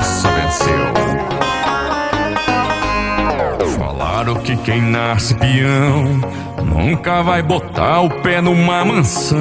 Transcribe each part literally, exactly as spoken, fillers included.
roça venceu. Falaram que quem nasce peão nunca vai botar o pé numa mansão.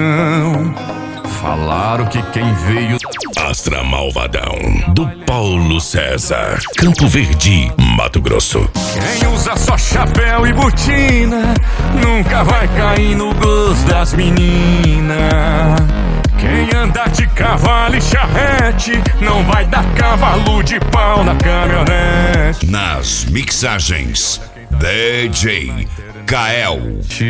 Falaram que quem veio Astra Malvadão, do Paulo César, Campo Verde, Mato Grosso. quem usa só chapéu e botina nunca vai cair no gosto das meninas. Quem anda de cavalo e charrete não vai dar cavalo de pau na caminhonete. Nas mixagens, D J Kael.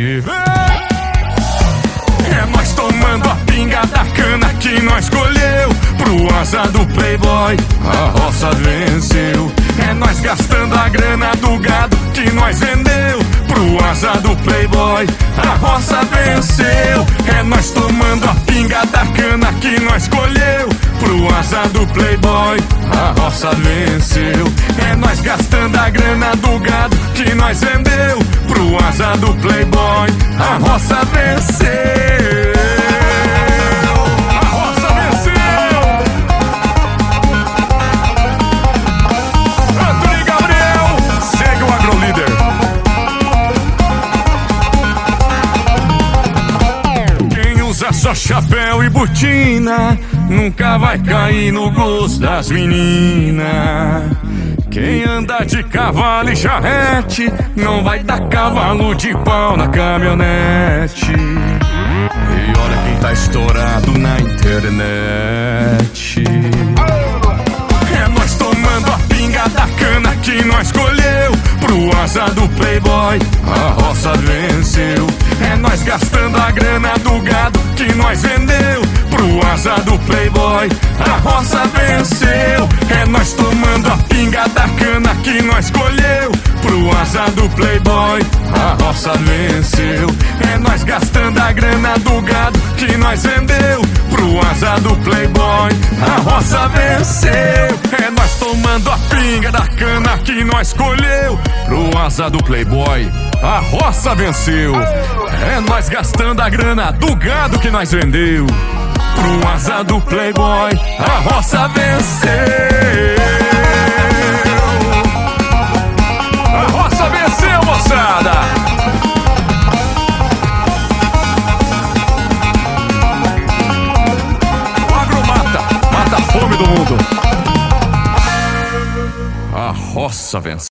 É nós tomando a pinga da cana que nós colheu. Pro asa do playboy a roça venceu. É nós gastando a grana do gado que nós vendeu. Pro asa do playboy a roça venceu. É nós tomando a pinga da cana que nós colheu. Pro asa do playboy a roça venceu. É nós gastando a grana do gado que nós vendeu. Pro asa do playboy a roça venceu. A roça venceu. Antônio Gabriel, segue o agrolíder. Quem usa só chapéu e botina nunca vai cair no gosto das meninas. Quem anda de cavalo e charrete não vai dar cavalo de pau na caminhonete. E olha quem tá estourado na internet. É nós tomando a pinga da cana que nós colheu. Pro asa do playboy a roça venceu. É nós gastando a grana do gado que nós vendeu. Pro asa do playboy a roça venceu. É nós tomando a pinga da cana que nós colheu. Pro asa do playboy a roça venceu. É nós gastando a grana do gado que nós vendeu. Pro asa do playboy a roça venceu. É nós tomando a pinga da cana que nós colheu. Pro asa do playboy a roça venceu. É nós gastando a grana do gado que nós vendeu. Pro asa do playboy a roça venceu. A roça venceu, moçada. O agro mata, mata a fome do mundo. A roça venceu.